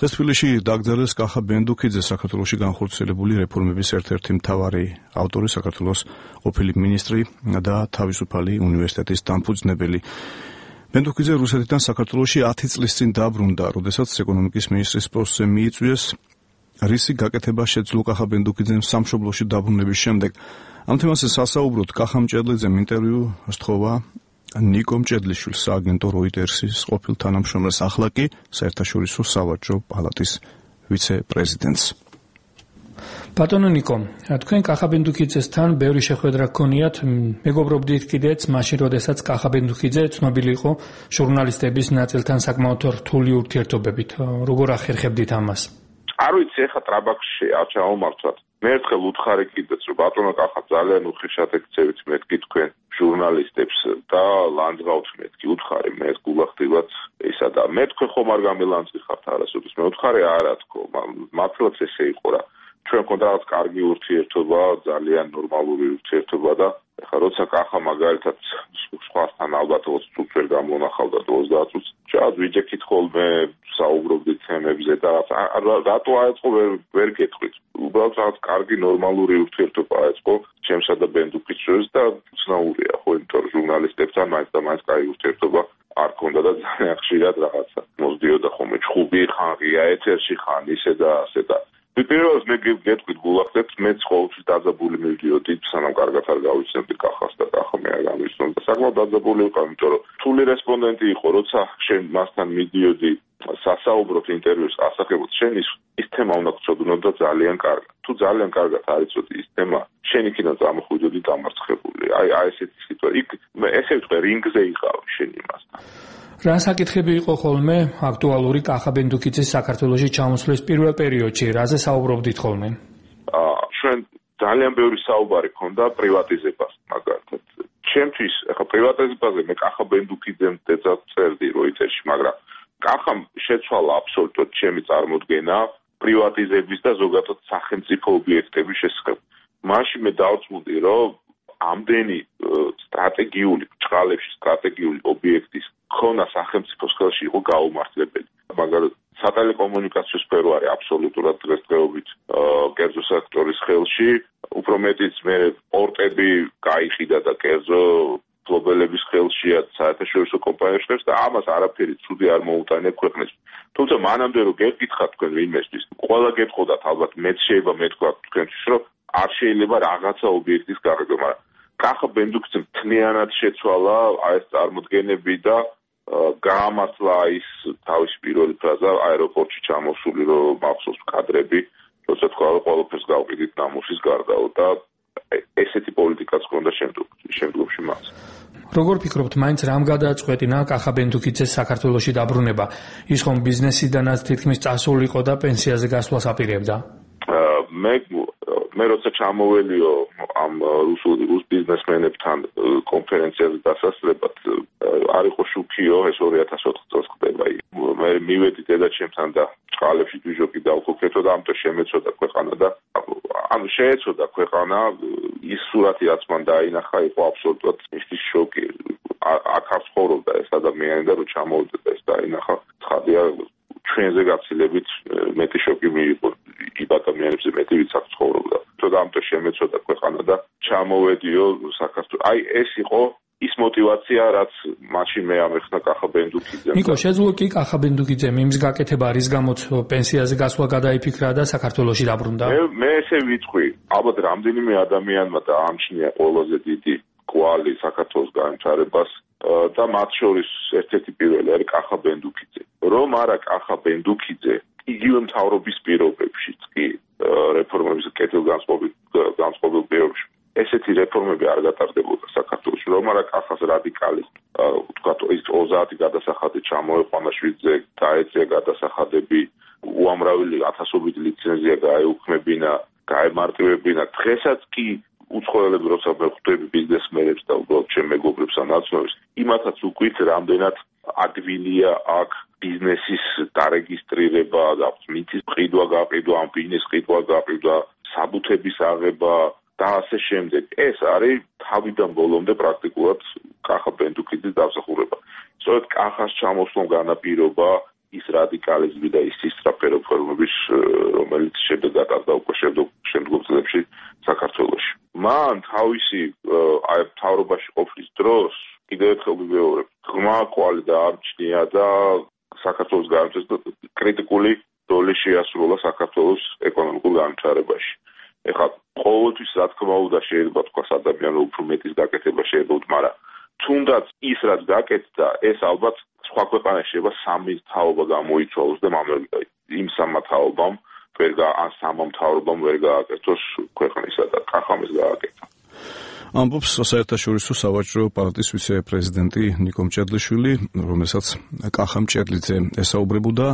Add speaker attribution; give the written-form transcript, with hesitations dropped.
Speaker 1: დღეს თბილისში დაკრძალეს კახა ბენდუქიძე, საქართველოში განხორციელებული რეფორმების ერთ-ერთი მთავარი ავტორი, საქართველოს ყოფილი მინისტრი და თავისუფალი უნივერსიტეტის დამფუძნებელი. ბენდუქიძე რუსეთიდან საქართველოში 10 წლის წინ დაბრუნდა, როდესაც ეკონომიკის მინისტრის პოსტზე მიიწვიეს. რისი გაკეთება შეძლო კახა ბენდუქიძემ სამშობლოში დაბრუნების შემდეგ. ამ თემაზე სასაუბროდ კახა მჭედლიძემ ინტერვიუ სთხოვა ნიკო მჭედლიშვილს, სააგენტო როიტერსის ყოფილ თანამშრომელს, ახლა კი საერთაშორისო სავაჭრო პალატის ვიცე-პრეზიდენტს.
Speaker 2: ბატონო ნიკო, თქვენ კახა ბენდუქიძესთან ბევრი შეხვედრა გქონიათ, მეგობრობდით კიდეც მაშინ, როდესაც კახა ბენდუქიძე ცნობილი იყო ჟურნალისტების ნაწილთან საკმაოდ რთული ურთიერთობებით. როგორ ახერხებდით ამას?
Speaker 3: არ ვიცი, ეხა ტრაბაქში არ ჩავმართვათ. მე ერთხელ უთხარი კიდეც, რომ ბატონო კახა ძალიან უხეშად ეკცევით მეთქი თქვენ ჟურნალისტებს და ლანძღავთ მეთქი უთხარი, მე გულახდილად ისა და მე თქვენ ხომ არ გამილანძღიხართ არასოდეს, მე უთხარი არა თქო, მართლაც ესე იყო რა. ჩვენ მქონდა რაღაც კარგი ურთიერთობა, ძალიან ნორმალური ურთიერთობა და ეხლა როცა კახა მაგალითად სხვასთან ალბათ 20 წუთს ვერ გამონახავდა 30 წუთს, ჩაად ვიჯექით ხოლმე, საუბრობდით თემებზე და რატო აეწყო ვერ გეტყვით. უბრალოდ რაღაც კარგი ნორმალური ურთიერთობა აეწყო ჩემსა და ბენდუქის შორის და უცნაურია ხო, იმიტომ რომ ჟურნალისტებთან მაინც და მაინც კარგი ურთიერთობა არ ქონდა და ძალიან ხშირად რაღაცა მოსდიოდა ხოლმე ჩხუბი, ხან ღია ეთერში, ხან ისე და ასე და პირველად მე გეტყვით გულახდეთ, მეც ყოველთვის დაძაბული მივდიოდი, სანამ კარგად არ გავიცნობდი კახას და კახა მე არ გამიცნობ და საკმაოდ დაძაბული ვიყავ, იმიტომ რომ რთული რესპონდენტი იყო, როცა შენ მასთან მიდიოდი სასაუბროთ ინტერვიუს ასახებოთ, შენ ის თემა უნდა გწოდნო და ძალიან კარგად. თუ ძალიან კარგად არ იცოდი ის თემა, შენ იქიდან წამოხვიდოდი დამარცხებული. აი ესეთი სიტუაცია. იქ ესე ვთქვი, რინგზე იყავი შენ იმასთან.
Speaker 2: რა საკითხები იყო ხოლმე აქტუალური კახა ბენდუქიძის საქართველოში ჩამოსვლის პირველ პერიოდში, რაზე საუბრობდით ხოლმე?
Speaker 3: ჩვენ ძალიან ბევრი საუბარი ქონდა პრივატიზებას, მაგალითად. ჩემთვის, ახლა პრივატიზებაზე მე კახა ბენდუქიძემ წერდი როიტერში, მაგრამ კახამ შეცვალა აბსოლუტურად ჩემი წარმოდგენა პრივატიზების და ზოგადად სახელმწიფო ობიექტების შესახებ. მაშინ მე დავწმუნდი, რომ ამდენი სტრატეგიული, ჭყალებში სტრატეგიული ობიექტის ქონა სახელმწიფოს ხელში იყო გაუმართლებელი. მაგალითად, სატელეკომუნიკაციო სფერო არის აბსოლუტურად დღესდღეობით კერძო სექტორის ხელში, უფრო მეტიც მე პორტები გაიყიდა და კერძო ფლობელების ხელშია საერთაშორისო კომპანიების ხელში და ამას არაფერი ცუდი არ მოუტანია ქვეყნის. თუმცა მანამდე რომ გეკითხათ თქვენ ვინმესთვის, ყველა გეტყოდათ ალბათ მეც შეიძლება მეთქვა თქვენთვის, რომ არ შეიძლება რაღაცა ობიექტის გარკვევა, მაგრამ კახა ბენდუქიძემ მთლიანად შეცვალა ეს წარმოდგენები და გაამართლა ის თავისი პირველი ფრაზა აეროპორტში ჩამოსული, რომ მახსოვს კადრები, როცა თქვა რომ ყველაფერს გავყიდით ნამუსის გარდაო და ესეთი პოლიტიკაც ჰქონდა შემდგომში მას.
Speaker 2: როგორ ფიქრობთ, მაინც რამ გადააწყვეტინა კახა ბენდუქიძეს საქართველოში დაბრუნება? ის ხომ ბიზნესიდანაც თითქმის წასული იყო და პენსიაზე გასვლას აპირებდა?
Speaker 3: მე როცა ჩამოველიო ამ რუს ბიზნესმენებთან კონფერენციაზე დასასწრებად, არ იყო შუქიო, ეს 2004 წელს ხდება. მე მივედი დედაჩემთან და ჭყალებში დვიჟოკი დავქოქეთო და ამიტომ შემეცოდა ქვეყანა და შეეცოდა ქვეყანა, ის სურათი რაც მან დაინახა იყო აბსოლუტურად ის შოკი. აქ არ ცხოვრობდა ეს ადამიანი და რომ ჩამოვიდა და ეს დაინახა, ცხადია ჩვენზე გაცილებით მეტი შოკი მიიღო იმ ადამიანებზე მეტი ვიც აქ ცხოვრობდა. თორემ ამიტომ შემეცოდა ქვეყანა და ჩამოვედიო საქართველოს. აი ეს იყო ის мотивация, რაც მაშინ მე ამეხნა კახა ბენდუქიძემ.
Speaker 2: ნიკო, შეძლო კი კახა ბენდუქიძემ იმის გაკეთება, რის გამოც პენსიაზე გასვლა გადაიფიქრა და საქართველოში დაბრუნდა?
Speaker 3: მე ესე ვიტყვი, ალბათ რამდენიმე ადამიანმა დაამჩნია ყველაზე დიდი კვალი საქართველოს განვითარებას და მათ შორის ერთ-ერთი პირველი არის კახა ბენდუქიძე. რომ არა კახა ბენდუქიძე, იგივე მთავრობის პირობებშიც კი რეფორმების კეთილგანწყობილ პირობებში ესეთი რეფორმები არ გატარდებოდა საქართველოში, რომ არა კახას რადიკალი ვთქვათ ის 30 გადასახადი ჩამოეყვანა შვიდზე, დაეწია გადასახადები, უამრავი ათასობით ლიცენზია გაეუქმებინა, გაემარტივებინა. დღესაც კი უცხოელები როცა ხვდები ბიზნესმენებს და უბრალოდ ჩემ მეგობრებს ანაცნობს, იმათაც უკვით რამდენად ადვილია აქ ბიზნესის დარეგისტრირება და მიწის ყიდვა გაყიდვა, ამ ბიზნეს ყიდვა გაყიდვა, საბუთების აღება და ასე შემდეგ. ეს არის თავიდან ბოლომდე პრაქტიკულად კახა ბენდუქიძის დამსახურება. სწორედ კახას ჩამოსვლამ განაპირობა ის რადიკალიზმი და ის სისწრაფე რეფორმების, რომელიც შედეგად და უკვე შემდგომ წლებში საქართველოში. მან თავისი მთავრობაში ყოფნის დროს კიდევ ერთხელ ვიმეორებ, ღრმა კვალი დაამჩნია და საქართველოს განვითარებას და კრიტიკული როლი შეასრულა საქართველოს ეკონომიკურ განვითარებაში. ეხლა ყოველთვის რა თქმა უნდა შეიძლება თქვას ადამიანო უფრო მეტის გაკეთება შეიძლება, მაგრამ თუნდაც ის რაც გაკეთდა, ეს ალბათ სხვა ქვეყანაში შეიძლება სამი თაობა გამოიცვალოს და იმ სამმა თაობამ ან სამმა მთავრობამ ვერ გააკეთოს ქვეყნისა და კახამის გააკეთა.
Speaker 1: ამბობს საერთაშორისო სავაჭრო პალატის ვიცე-პრეზიდენტი ნიკო მჭედლიშვილი, რომელსაც კახა მჭედლიძე ესაუბრებოდა.